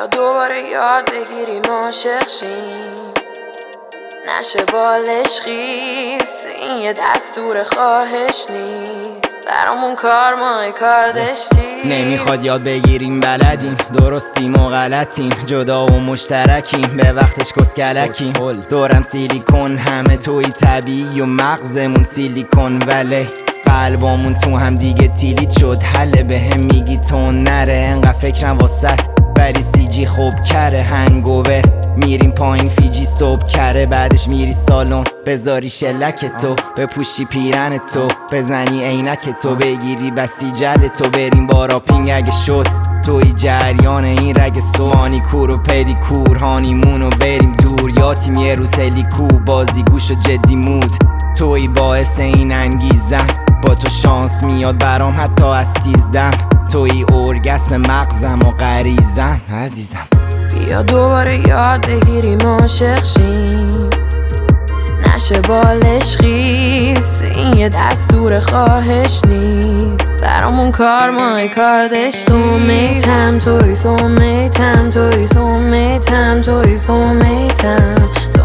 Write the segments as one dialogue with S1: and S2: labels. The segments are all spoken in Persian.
S1: بیا دوباره یاد بگیریم عاشق شیم، نشه بالش خیس، این یه دستور خواهش نیست، برامون کار ما کار داشتی.
S2: نمیخواد یاد بگیریم بلدیم، درستیم و غلطیم، جدا و مشترکیم، به وقتش کسکلکیم. دورم سیلیکون، همه توی طبیعی و مغزمون سیلیکون، ولی قلبامون تو هم دیگه تیلیت شد. حله به هم میگی تون نره، انقدر فکرم واسط ولی CG خوب کره. هنگوور میریم پایین فیجی صبح کره، بعدش میری سالن بذاری شلک تو، بپوشی پیرن تو، بزنی عینک تو، بگیری بسی جل تو، بریم باراپینگ اگه شد. توی جریان این رگ سوانی کور و پدیکور، هانیمونو بریم دور، یاتیم یه روز هلیکو، بازی گوش و جدی مود. توی باعث این انگیزم، با تو شانس میاد برام حتی از 13. توی ارگسم مغزم و غریزم عزیزم.
S1: بیا دوباره یاد بگیریم عاشق شیم، نشه بالش خیس، این یه دستور خواهش نیست، برامون کار ما کار داشتی. سومیتم توی سومیتم توی سومیتم توی سومیتم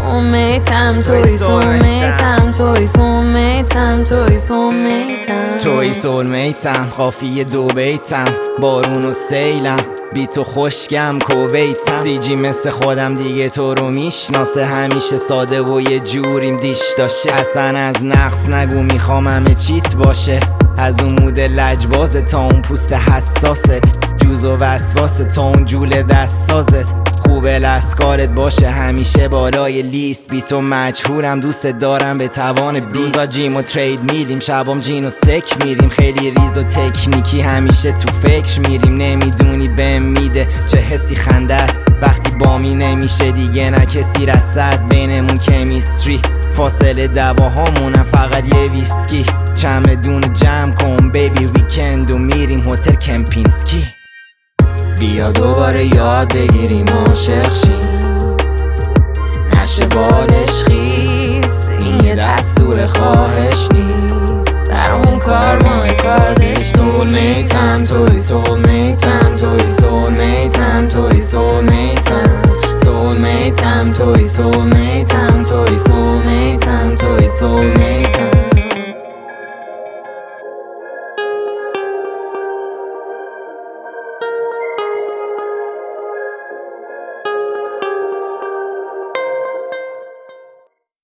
S1: سومیتم توی سومیتم توی سومیتم توی سومیتم
S2: توی سولمیتم، قافیه دو بیتم، بارون و سیلم، بی تو خشکم کویتم. CG مثل خودم دیگه تو رو میشناسه، همیشه ساده و یه جوریم دیش داشته. اصلا از نقص نگو، میخوام همه چیت باشه، از اون مود لجباز تا اون پوست حساست، جوز و وسواس تا اون جول دست سازت. خوبه لسکارت باشه همیشه بالای لیست، بی تو مجهورم دوست دارم به توان 20. روزا جیم و ترید میریم، شبام جین و سک میریم، خیلی ریز و تکنیکی همیشه تو فکر میریم. نمیدونی بهم میده چه حسی خندت، وقتی بامی نمیشه دیگه نه کسی رسد. بینمون کمیستری، فاصله دواهامونم فقط یه ویسکی. چمدونو جمع کن بیبی، ویکند و میریم هتل کمپینسکی. بیا دوباره یاد بگیریم عاشق شیم، نشه بالش خیس، این یه دستور خواهش نیست، برامون کار ما کار داشتی. سولمیتم توی سولمیتم توی سولمیتم توی سولمیتم سولمیتم توی سولمیتم توی سولمیتم توی سولمیتم